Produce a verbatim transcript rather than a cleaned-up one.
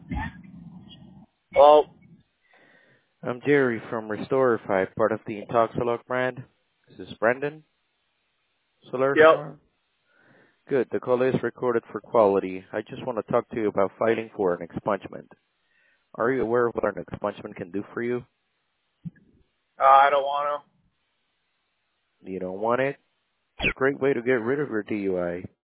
Well, I'm Jerry from Restore five, part of the Intoxilog brand. This is Brendan. Solar yep. Farm. Good. The call is recorded for quality. I just want to talk to you about filing for an expungement. Are you aware of what an expungement can do for you? Uh, I don't want You don't want it? It's a great way to get rid of your D U I.